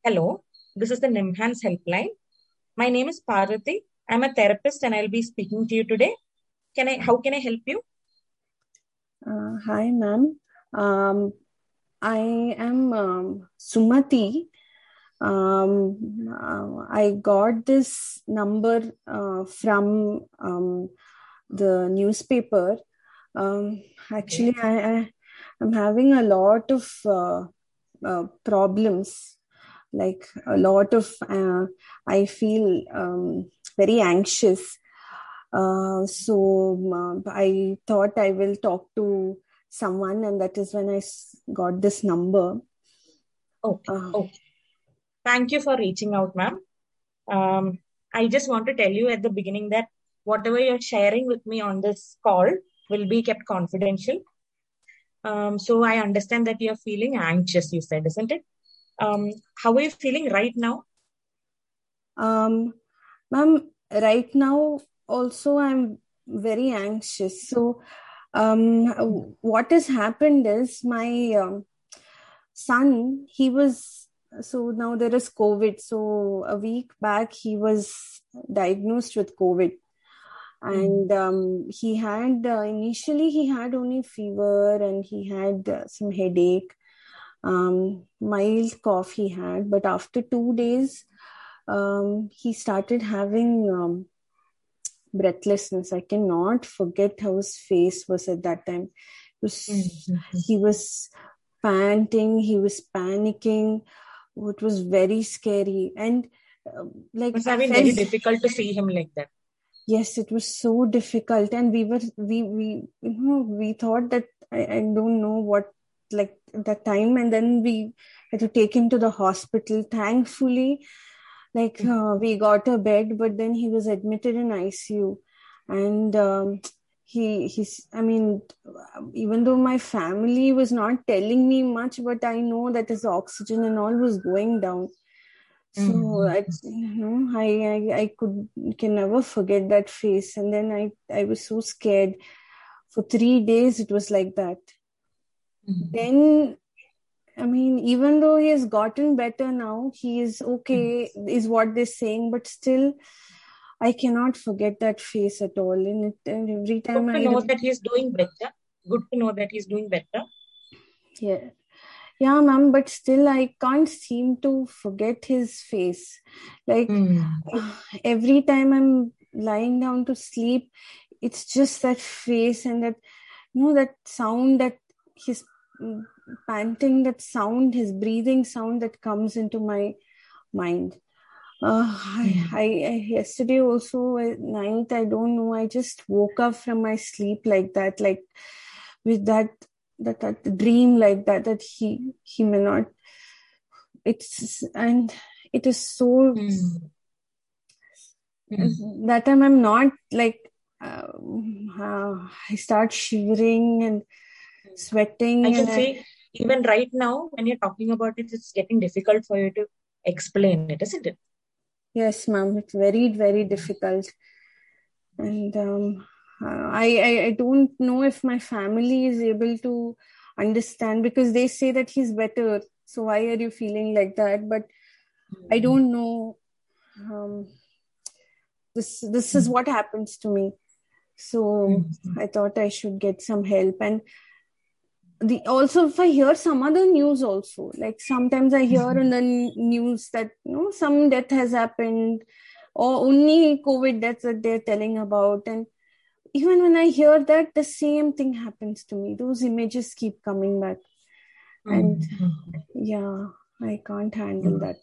Hello, this is the NIMHANS helpline. My name is Parvati. I'm a therapist and I'll be speaking to you today. How can I help you? Hi, ma'am. I am Sumati. I got this number from the newspaper. Actually, I'm having a lot of problems. Like a lot of, I feel very anxious. So I thought I will talk to someone, and that is when I got this number. Okay. Uh, Okay. Thank you for reaching out, ma'am. I just want to tell you at the beginning that whatever you're sharing with me on this call will be kept confidential. So I understand that you're feeling anxious, you said, isn't it? How are you feeling right now? um, Ma'am, right now also I'm very anxious. So um, what has happened is my son, he was, so now there is COVID. So a week back he was diagnosed with COVID. And he had initially he had only fever, and he had some headache, mild cough he had. But after 2 days he started having breathlessness. I cannot forget how his face was at that time. He was panting, he was panicking. It was very scary. And like Must I have been felt, very difficult to see him like that. yes, it was so difficult. And we thought that I don't know what, like that time. And then we had to take him to the hospital. Thankfully, we got a bed, but then he was admitted in ICU. And he's, I mean, even though my family was not telling me much, but I know that his oxygen and all was going down. So I can never forget that face. And then I was so scared. For 3 days it was like that. Then, I mean, even though he has gotten better now, he is okay, is what they're saying, but still, I cannot forget that face at all. And every Good time to know that he's doing better. Good to know that he's doing better. yeah, yeah, ma'am, but still, I can't seem to forget his face. Like every time I'm lying down to sleep, it's just that face and that, that sound, that his panting, that sound, his breathing sound that comes into my mind. I yesterday also at night, I don't know, I just woke up from my sleep like that, like with that dream, like that he may not. And it is so. That time I'm not like. I start shivering and I sweating, can and see even right now when you're talking about it, it's getting difficult for you to explain it, isn't it? yes, ma'am, it's very very difficult. And I don't know if my family is able to understand, because they say that he's better, so why are you feeling like that? But I don't know. um, this is what happens to me. So I thought I should get some help. And the also, if I hear some other news also, like sometimes I hear in the news that some death has happened, or only COVID deaths that they're telling about. And even when I hear that, the same thing happens to me. Those images keep coming back. And yeah, I can't handle that.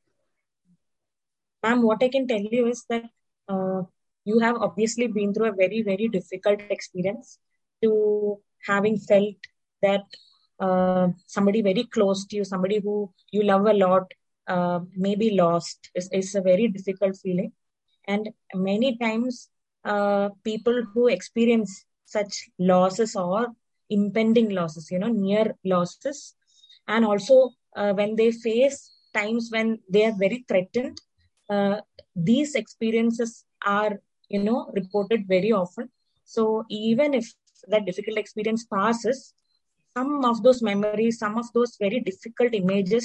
Ma'am, what I can tell you is that you have obviously been through a very, very difficult experience to having felt that somebody very close to you, somebody who you love a lot, may be lost is a very difficult feeling. And many times, people who experience such losses or impending losses, near losses, and also when they face times when they are very threatened, these experiences are, reported very often. So even if that difficult experience passes, some of those memories, some of those very difficult images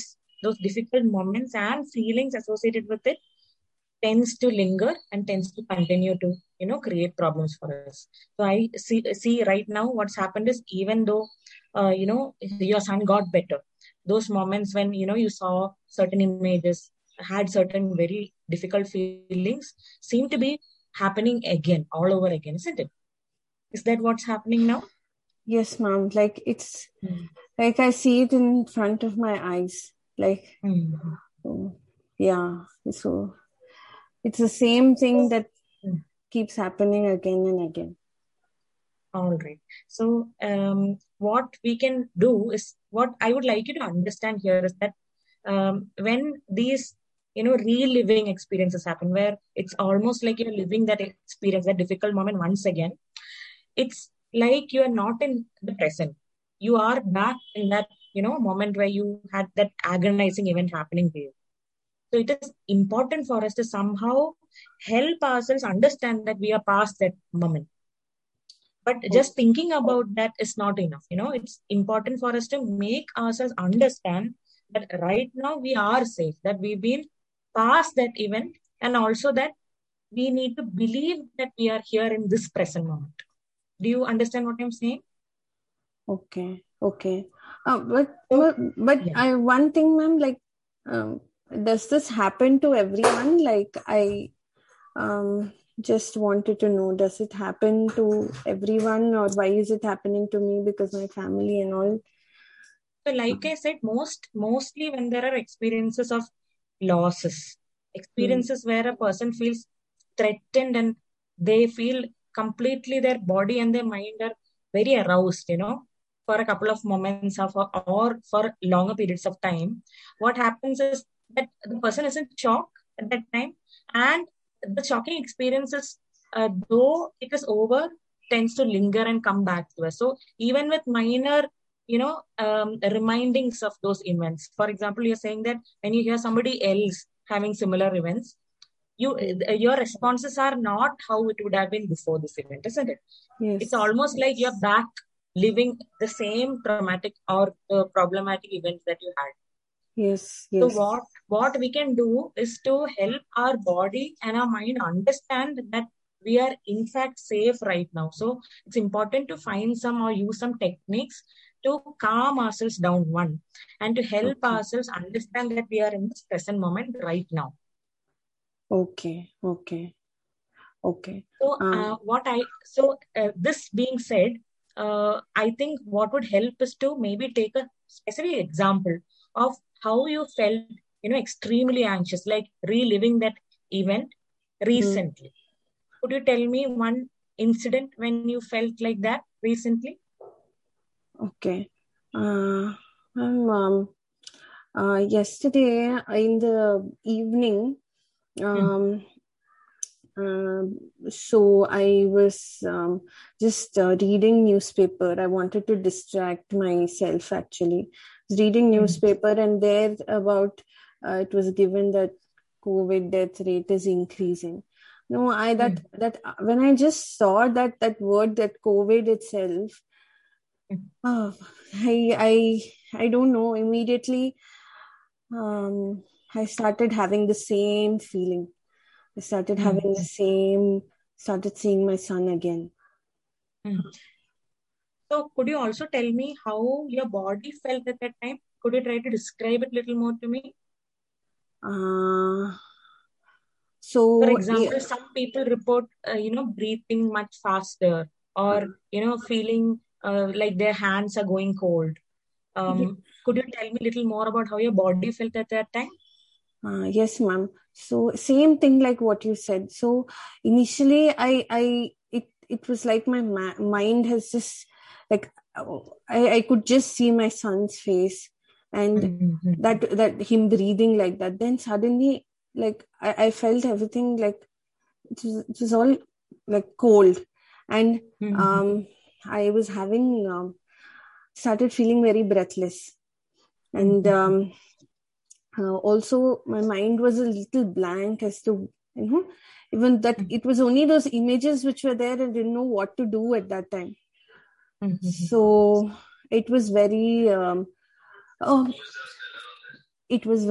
those difficult moments and feelings associated with it tends to linger and tends to continue to, create problems for us. So I see right now what's happened is, even though, your son got better, those moments when, you saw certain images, had certain very difficult feelings, seem to be happening again, all over again, isn't it? Is that what's happening now? Yes, ma'am. Like it's like I see it in front of my eyes. Like, yeah. So it's the same thing that keeps happening again and again. All right. So, what we can do is, what I would like you to understand here is that when these, reliving experiences happen, where it's almost like you're living that experience, that difficult moment once again, it's like you are not in the present. You are back in that, moment where you had that agonizing event happening to you. So it is important for us to somehow help ourselves understand that we are past that moment. But just thinking about that is not enough. It's important for us to make ourselves understand that right now we are safe, that we've been past that event, and also that we need to believe that we are here in this present moment. Do you understand what I'm saying? Okay. But one thing, ma'am, like, does this happen to everyone? Like, I just wanted to know, does it happen to everyone, or why is it happening to me? Because my family and all. So, like I said, mostly when there are experiences of losses, experiences where a person feels threatened and they feel completely, their body and their mind are very aroused, for a couple of moments or for longer periods of time. What happens is that the person is in shock at that time, and the shocking experiences, though it is over, tends to linger and come back to us. So even with minor, remindings of those events. For example, you're saying that when you hear somebody else having similar events, your responses are not how it would have been before this event, isn't it? Yes. It's almost like you're back living the same traumatic or problematic events that you had. Yes. So what we can do is to help our body and our mind understand that we are in fact safe right now. So it's important to find some or use some techniques to calm ourselves down, one, and to help ourselves understand that we are in this present moment right now. Okay. So this being said, I think what would help is to maybe take a specific example of how you felt, extremely anxious, like reliving that event recently. Could you tell me one incident when you felt like that recently? Okay. Yesterday in the evening, so I was just reading newspaper. I wanted to distract myself, actually. I was reading newspaper, and there about it was given that COVID death rate is increasing. No, that when I just saw that word, that COVID itself, I don't know, immediately I started having the same feeling. I started having started seeing my son again. So could you also tell me how your body felt at that time? Could you try to describe it a little more to me? For example, some people report, breathing much faster, or, feeling like their hands are going cold. Could you tell me a little more about how your body felt at that time? Yes, ma'am. So same thing like what you said. So initially, it was like my mind has just like I could just see my son's face, and that him breathing like that. Then suddenly, like I felt everything like it was all like cold, and I was having started feeling very breathless, and also my mind was a little blank as to even that it was only those images which were there, and I didn't know what to do at that time. So it was very it was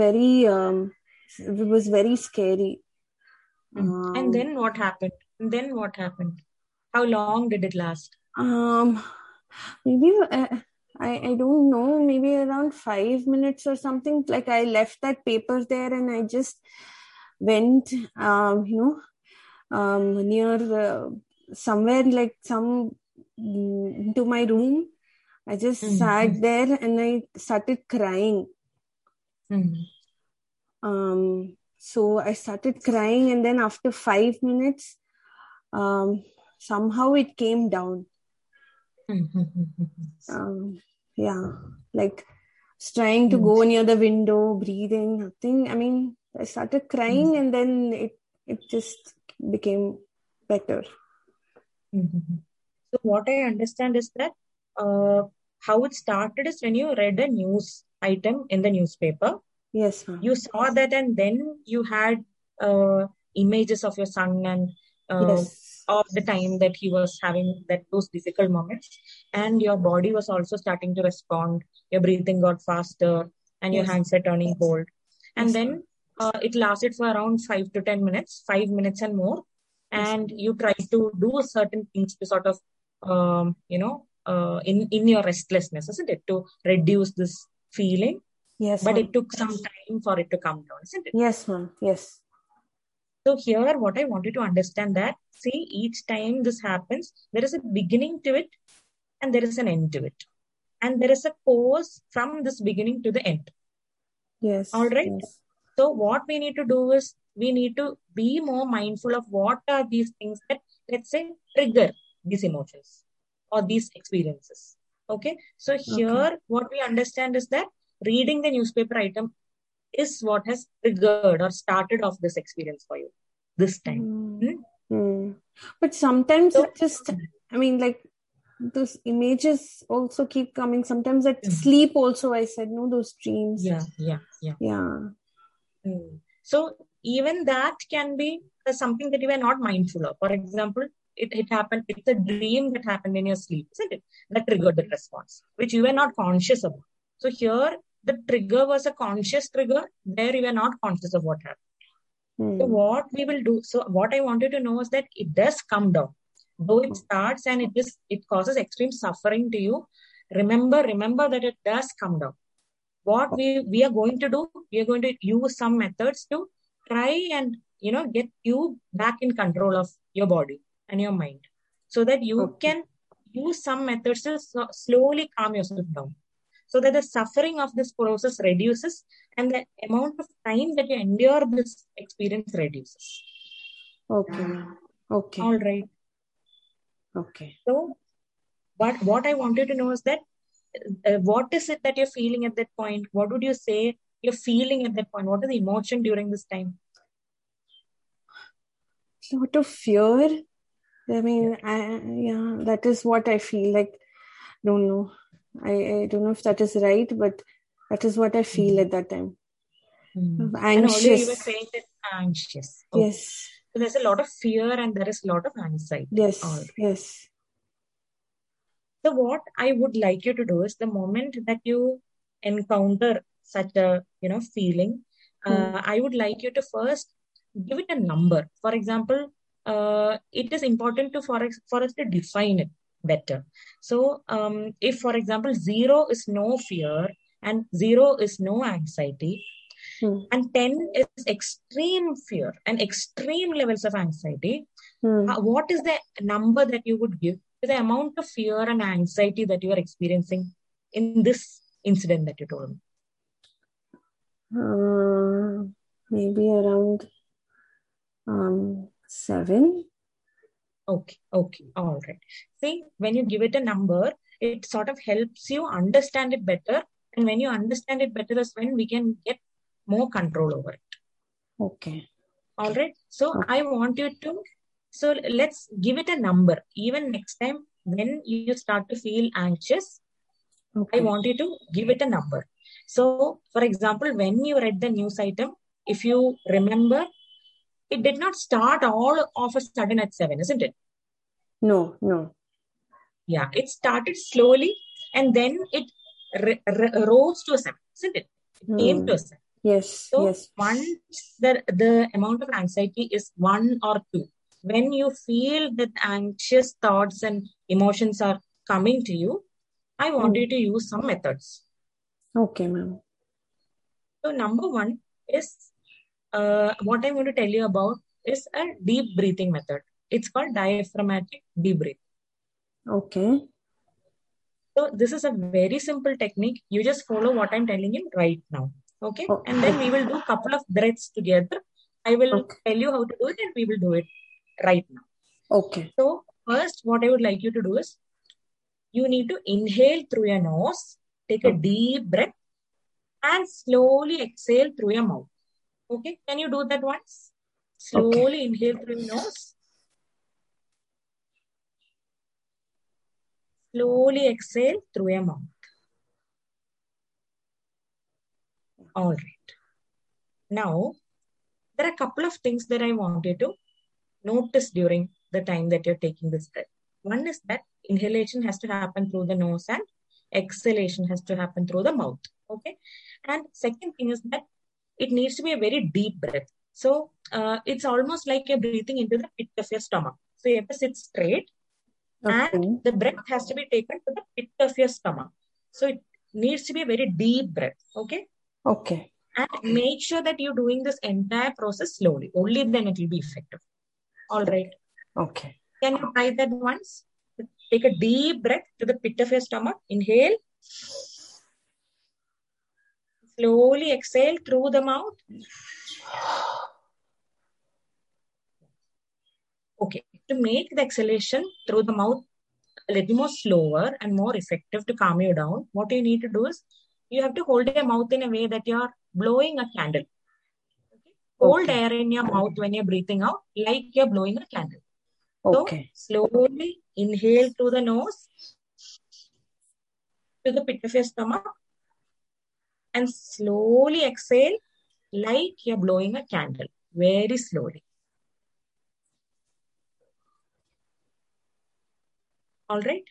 very scary. And then what happened? How long did it last? Maybe I don't know, maybe around 5 minutes or something. Like I left that paper there and I just went, near somewhere like into my room. I just sat there and I started crying. So I started crying, and then after 5 minutes, somehow it came down. Yeah, like trying to go near the window, breathing, nothing. I mean, I started crying, and then it just became better. So what I understand is that how it started is when you read a news item in the newspaper. Yes, ma'am. You saw that, and then you had images of your son and Yes. of the time that he was having those difficult moments, and your body was also starting to respond. Your breathing got faster, and your Yes. hands are turning cold. And Yes, then it lasted for around 5 to 10 minutes, 5 minutes and more. And yes, you tried to do certain things to sort of, in your restlessness, isn't it, to reduce this feeling? yes, But ma'am. it took some time for it to come down, isn't it? Yes, ma'am. Yes. So here, what I wanted to understand that, see, each time this happens, there is a beginning to it and there is an end to it. And there is a pause from this beginning to the end. Yes. All right. Yes. So what we need to do is we need to be more mindful of what are these things that, let's say, trigger these emotions or these experiences. Okay. So here, what we understand is that reading the newspaper item is what has triggered or started off this experience for you this time. But sometimes So, it just, I mean, like those images also keep coming. Sometimes at sleep also, I said, no, those dreams. Yeah. So even that can be something that you are not mindful of. For example, it happened, it's a dream that happened in your sleep, isn't it? That triggered the response, which you were not conscious about. So here, the trigger was a conscious trigger. There you were not conscious of what happened. So what we will do, so what I wanted to know is that it does come down. Though it starts and it causes extreme suffering to you, remember that it does come down. What we are going to do, we are going to use some methods to try and get you back in control of your body and your mind, so that you can use some methods to slowly calm yourself down, so that the suffering of this process reduces and the amount of time that you endure this experience reduces. Okay. All right. Okay. So, but what I wanted to know is that what is it that you're feeling at that point? What would you say you're feeling at that point? What is the emotion during this time? A lot of fear. I mean, that is what I feel like. Don't know. I don't know if that is right, but that is what I feel at that time. Anxious. And earlier you were saying that anxious. Okay. Yes. So there's a lot of fear and there is a lot of anxiety. Yes. Yes. So what I would like you to do is the moment that you encounter such a feeling, I would like you to first give it a number. For example, it is important for us to define it better. So if, for example, 0 is no fear and 0 is no anxiety, and 10 is extreme fear and extreme levels of anxiety, what is the number that you would give to the amount of fear and anxiety that you are experiencing in this incident that you told me? Maybe around 7. Okay. All right. See, when you give it a number, it sort of helps you understand it better. And when you understand it better is when we can get more control over it. Okay. All right. So I want you to, so let's give it a number. Even next time when you start to feel anxious, I want you to give it a number. So, for example, when you read the news item, if you remember, it did not start all of a sudden at 7, isn't it? No. Yeah, it started slowly and then it rose to a 7, isn't it? It came to a 7. Yes, So yes. once the amount of anxiety is 1 or 2, when you feel that anxious thoughts and emotions are coming to you, I want you to use some methods. Okay, ma'am. So number one is what I'm going to tell you about is a deep breathing method. It's called diaphragmatic deep breathing. Okay. So this is a very simple technique. You just follow what I'm telling you right now. Okay. And then we will do a couple of breaths together. I will Okay. tell you how to do it and we will do it right now. Okay. So first, what I would like you to do is you need to inhale through your nose, take a deep breath, and slowly exhale through your mouth. Okay. Can you do that once? Okay. Slowly inhale through your nose. Slowly exhale through your mouth. All right. Now, there are a couple of things that I want you to notice during the time that you're taking this breath. One is that inhalation has to happen through the nose and exhalation has to happen through the mouth. Okay. And second thing is that it needs to be a very deep breath. So it's almost like you're breathing into the pit of your stomach. So you have to sit straight and Okay. the breath has to be taken to the pit of your stomach. So it needs to be a very deep breath. Okay. Okay. And make sure that you're doing this entire process slowly. Only then it will be effective. All right. Okay. Can you try that once? Take a deep breath to the pit of your stomach. Inhale. Slowly exhale through the mouth. Okay. To make the exhalation through the mouth a little more slower and more effective to calm you down, what you need to do is you have to hold your mouth in a way that you're blowing a candle. Okay? Hold Okay. air in your mouth when you're breathing out like you're blowing a candle. So Okay. slowly inhale through the nose to the pit of your stomach and slowly exhale like you're blowing a candle. Very slowly. All right.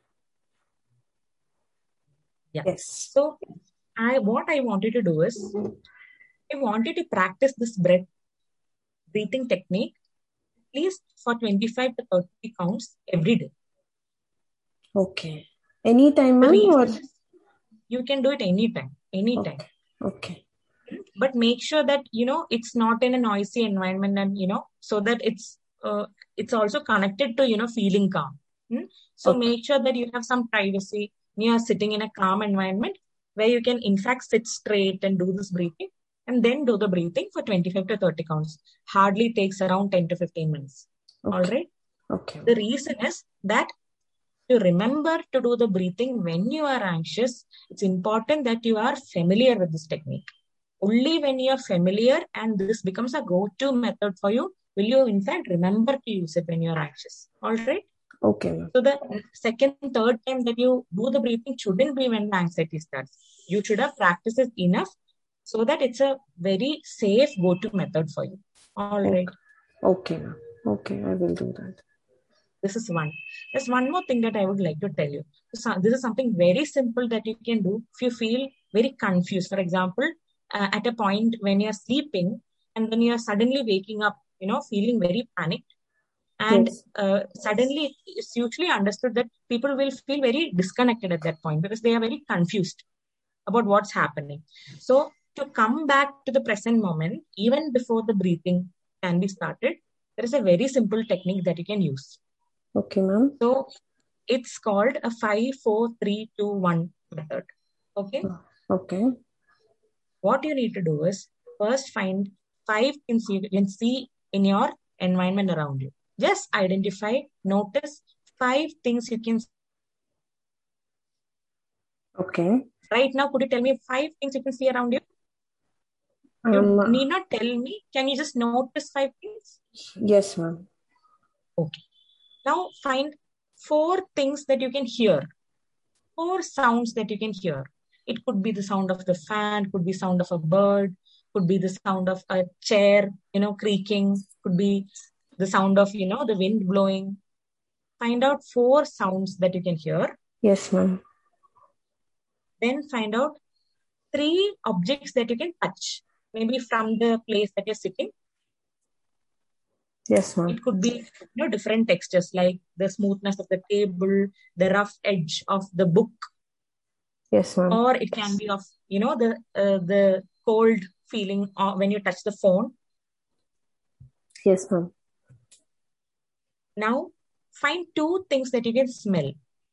Yeah. Yes. So what I wanted to do is I wanted to practice this breathing technique at least for 25 to 30 counts every day. Okay. Anytime, The ma'am, or? reason is you can do it anytime, anytime. Okay. Okay. But make sure that it's not in a noisy environment, and so that it's also connected to feeling calm. So Okay. make sure that you have some privacy. You are sitting in a calm environment where you can in fact sit straight and do this breathing, and then do the breathing for 25 to 30 counts. Hardly takes around 10 to 15 minutes. All Okay. right. Okay. The reason is that to remember to do the breathing when you are anxious, it's important that you are familiar with this technique. Only when you are familiar and this becomes a go-to method for you, will you in fact remember to use it when you are anxious. All right. Okay, ma'am. So the second, third time that you do the breathing shouldn't be when the anxiety starts. You should have practiced it enough so that it's a very safe go-to method for you. All right. Okay. Okay, ma'am. Okay, I will do that. This is one. There's one more thing that I would like to tell you. So this is something very simple that you can do if you feel very confused. For example, at a point when you're sleeping and then you're suddenly waking up, feeling very panicked. And Yes. suddenly it's usually understood that people will feel very disconnected at that point because they are very confused about what's happening. So to come back to the present moment, even before the breathing can be started, there is a very simple technique that you can use. Okay, ma'am. So it's called a 5-4-3-2-1 method. Okay. Okay. What you need to do is first find 5 things you can see in your environment around you. Just identify, notice 5 things you can see. Okay. Right now, could you tell me 5 things you can see around you? You Um. need not tell me. Can you just notice 5 things? Yes, ma'am. Okay. Now find 4 things that you can hear. 4 sounds that you can hear. It could be the sound of the fan, could be sound of a bird, could be the sound of a chair, creaking, could be the sound of, the wind blowing. Find out 4 sounds that you can hear. Yes, ma'am. Then find out 3 objects that you can touch. maybe from the place that you're sitting. Yes, ma'am. It could be, different textures like the smoothness of the table, the rough edge of the book, Yes, ma'am. or it can be of, the cold feeling when you touch the phone. Yes, ma'am. Now, find 2 things that you can smell.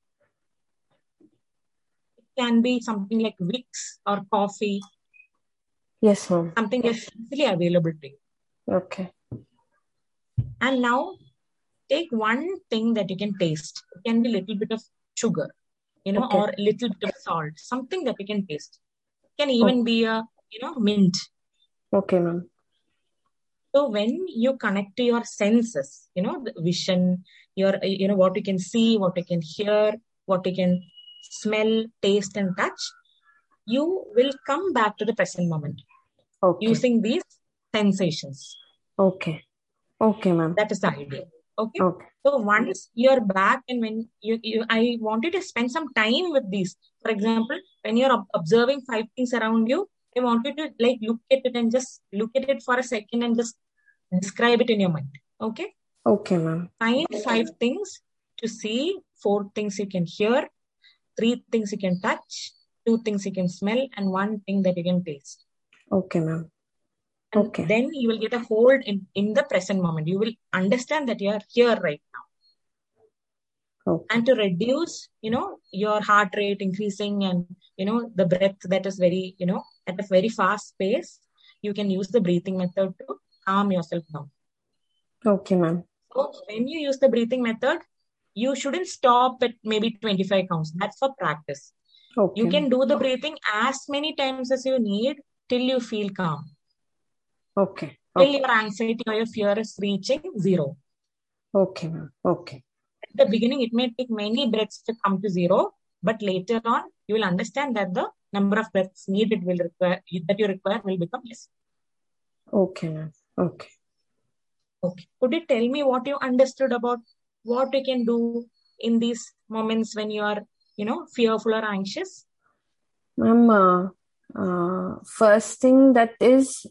It can be something like Vicks or coffee. Yes, ma'am. Something that's easily available to you. Okay. And now, take one thing that you can taste. It can be a little bit of sugar, Okay. or a little bit of salt. Something that you can taste. It can even be a, mint. Okay, ma'am. So when you connect to your senses, the vision, what you can see, what you can hear, what you can smell, taste, and touch, you will come back to the present moment using these sensations. Okay. Okay, ma'am. That is the idea. Okay. Okay. So once you're back, and when I want you to spend some time with these. For example, when you're observing 5 things around you, I want you to look at it and just look at it for a second and just describe it in your mind. Okay. Okay, ma'am. Find 5 things to see, 4 things you can hear, 3 things you can touch, 2 things you can smell, and 1 thing that you can taste. Okay, ma'am. And then you will get a hold in the present moment. You will understand that you are here right now. Okay. And to reduce, your heart rate increasing and, the breath that is very, at a very fast pace, you can use the breathing method to calm yourself down. Okay, ma'am. So when you use the breathing method, you shouldn't stop at maybe 25 counts. That's for practice. Okay. You can do the breathing as many times as you need till you feel calm. Okay. Till your anxiety or your fear is reaching 0. Okay, ma'am. Okay. At the beginning, it may take many breaths to come to 0, but later on, you will understand that the number of breaths needed that you require will become less. Okay, ma'am. Okay. Okay. Could you tell me what you understood about what you can do in these moments when you are, fearful or anxious? Ma'am, first thing that is,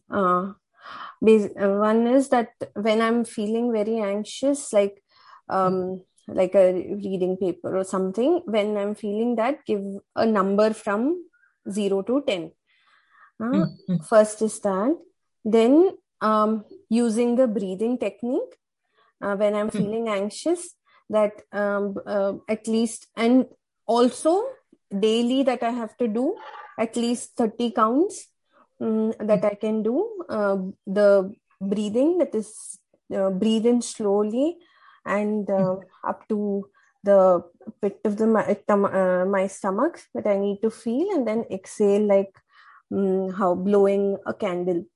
one is that when I'm feeling very anxious, like a reading paper or something, when I'm feeling that, give a number from 0 to 10. First is that. Then using the breathing technique when I'm feeling anxious, that at least, and also daily that I have to do at least 30 counts that I can do the breathing, that is breathe in slowly and up to the pit of my stomach that I need to feel, and then exhale like how blowing a candle.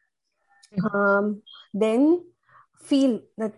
Then feel that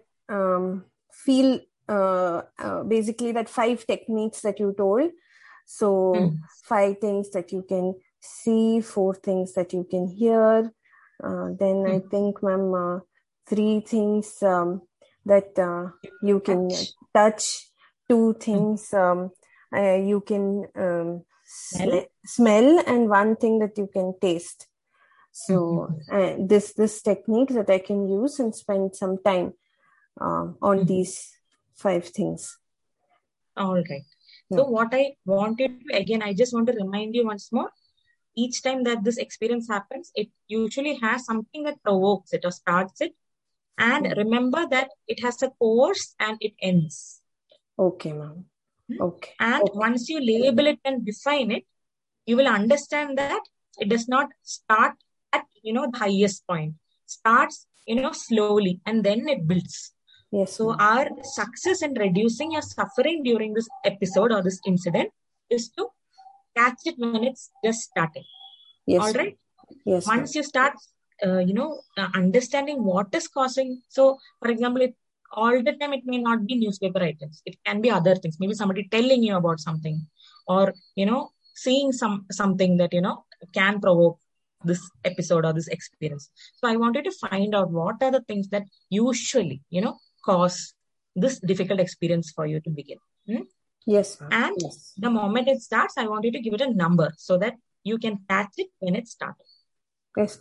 basically that 5 techniques that you told. So 5 things that you can see, 4 things that you can hear. Then I think, ma'am, 3 things that you can touch, 2 things you can smell, and 1 thing that you can taste. So this technique that I can use and spend some time on these 5 things. All right. So what I wanted to, again, I just want to remind you once more, each time that this experience happens, it usually has something that provokes it or starts it. And remember that it has a course and it ends. Okay, ma'am. Okay. And once you label it and define it, you will understand that it does not start at, the highest point. Starts, slowly, and then it builds. Yes. So our success in reducing your suffering during this episode or this incident is to catch it when it's just starting. Yes. All right. Yes. Once you start, understanding what is causing. So, for example, all the time it may not be newspaper items. It can be other things. Maybe somebody telling you about something, or seeing something that can provoke this episode or this experience. So I wanted to find out what are the things that usually cause this difficult experience for you to begin. Yes. And the moment it starts, I want you to give it a number so that you can catch it when it started. Yes, ma'am.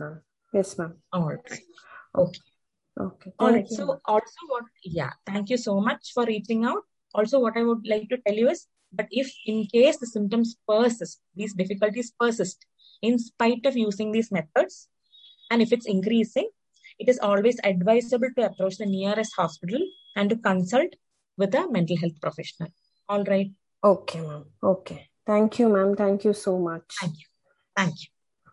Yes, ma'am. All right. Okay. Okay. All Thank right. you, So ma'am. also thank you so much for reaching out. Also, what I would like to tell you is, but if in case the symptoms persist, these difficulties persist, in spite of using these methods, and if it's increasing, it is always advisable to approach the nearest hospital and to consult with a mental health professional. All right. Okay, ma'am. Okay. Thank you, ma'am. Thank you so much. Thank you. Thank you.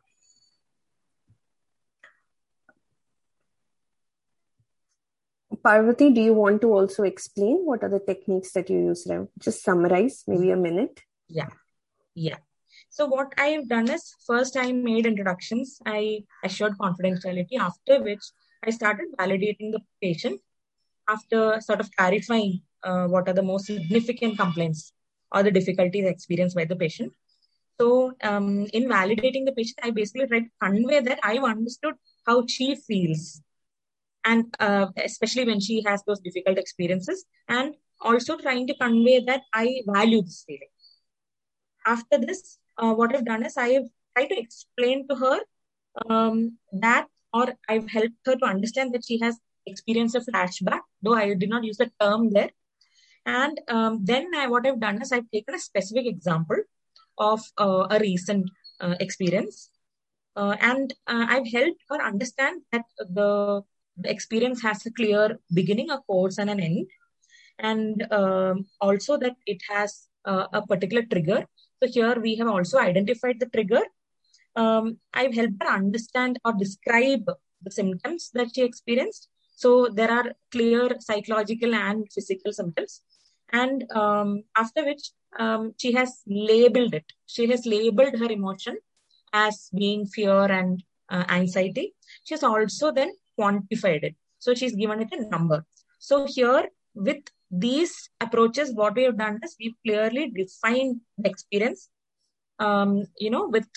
Parvati, do you want to also explain what are the techniques that you use? Just summarize, maybe a minute. Yeah. Yeah. So what I have done is, first I made introductions. I assured confidentiality, after which I started validating the patient after sort of clarifying what are the most significant complaints or the difficulties experienced by the patient. So in validating the patient, I basically tried to convey that I've understood how she feels, and especially when she has those difficult experiences, and also trying to convey that I value this feeling. After this, what I've done is I've tried to explain to her that, or I've helped her to understand that she has experienced a flashback, though I did not use the term there. And then what I've done is I've taken a specific example of a recent experience. And I've helped her understand that the experience has a clear beginning, a course, and an end. And also that it has a particular trigger. So here we have also identified the trigger. I've helped her understand or describe the symptoms that she experienced. So there are clear psychological and physical symptoms. And after which she has labeled it. She has labeled her emotion as being fear and anxiety. She has also then quantified it. So she's given it a number. So here, with these approaches, what we have done is we've clearly defined the experience, with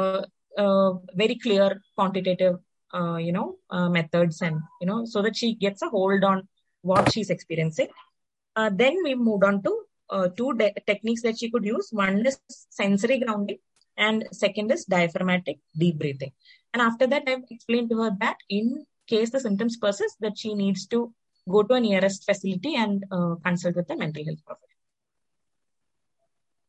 very clear quantitative, methods, and, so that she gets a hold on what she's experiencing. Then we moved on to two techniques that she could use. One is sensory grounding, and second is diaphragmatic deep breathing. And after that, I've explained to her that in case the symptoms persist, that she needs to go to a nearest facility and consult with a mental health professional.